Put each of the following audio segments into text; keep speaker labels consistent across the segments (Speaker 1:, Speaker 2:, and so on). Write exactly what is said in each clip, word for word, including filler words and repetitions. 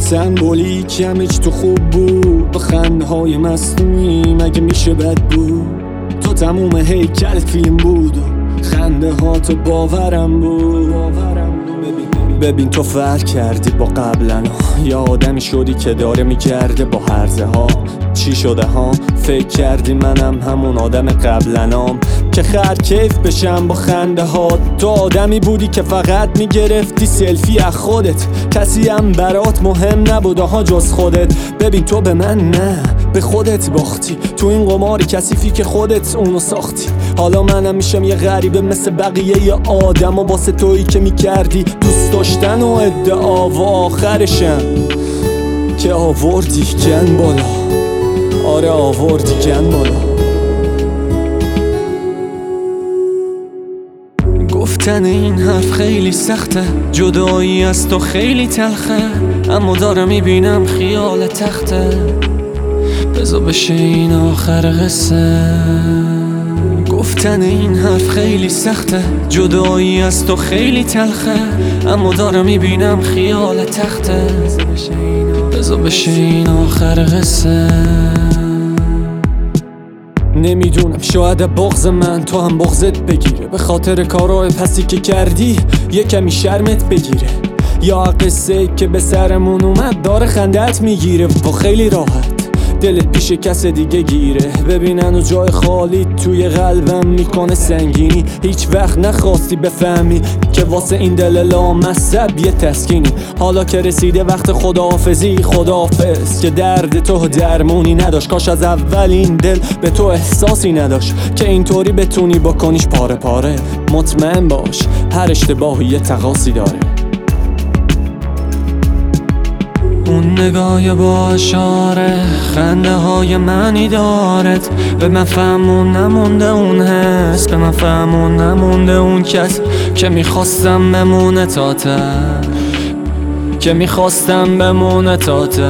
Speaker 1: سمبولیک همه چی تو خوب بود، با خنده های مصنوعی مگه میشه بد بود؟ تو تموم هیکل فیلم بود و خنده ها تو باورم بود. ببین تو فرق کردی با قبلا، یا آدمی شدی که داره میگرده با هرزه ها. چی شده ها؟ فکر کردی منم همون آدم قبلنام که خر کیف بشم با خنده ها. تو آدمی بودی که فقط میگرفتی سلفی از خودت، کسی هم برات مهم نبود ها جز خودت. ببین تو به من نه، به خودت باختی تو این قماری کثیفی که خودت اونو ساختی. حالا منم میشم یه غریبه مثل بقیه ی آدم، و واسه تویی که میکردی دوست داشتن و ادعا، و آخرشم که آوردی گن بالا. آره آوردی گن بالا. گفتن این حرف خیلی سخته، جدایی از تو خیلی تلخه، اما دارم میبینم خیال تخته. بذار بشه این آخر قصه. گفتن این حرف خیلی سخته، جدایی از تو خیلی تلخه، اما دارم میبینم خیال تخته. بذار بشه این آخر قصه. نمیدونم شاید بغض من تو هم بغضت بگیره، به خاطر کارهای پسی که کردی یه کمی شرمت بگیره، یا قصه که به سرمون اومد داره خندت میگیره و خیلی راحت دلت پیش کس دیگه گیره. ببینن و جای خالی توی قلبم میکنه سنگینی، هیچ وقت نخواستی بفهمی که واسه این دل لامصب یه تسکینی. حالا که رسیده وقت خداحافظی، خداحافظ که درد تو درمونی نداشت. کاش از اول این دل به تو احساسی نداشت که اینطوری بتونی بکنیش پاره پاره. مطمئن باش هر اشتباهی یه تقاصی داره. اون نگاه با اشاره، خنده های منی دارد، به من فهمون نمونده اون حس، به من فهمون نمونده اون کس که میخواستم بمونه تا تش، که میخواستم بمونه تا تش.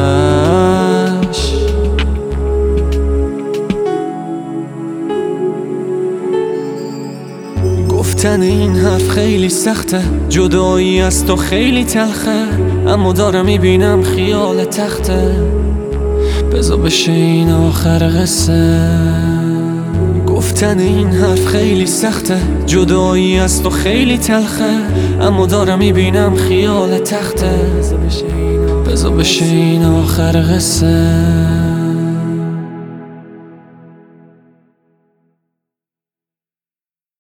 Speaker 1: گفتن این حرف خیلی سخته، جدایی از تو خیلی تلخه، اما دارم میبینم خیال تخته. بذار بشه این آخر قصه. گفتن این حرف خیلی سخته، جدایی از تو خیلی تلخه، اما دارم میبینم خیال تخته. بذار بشه این آخر قصه.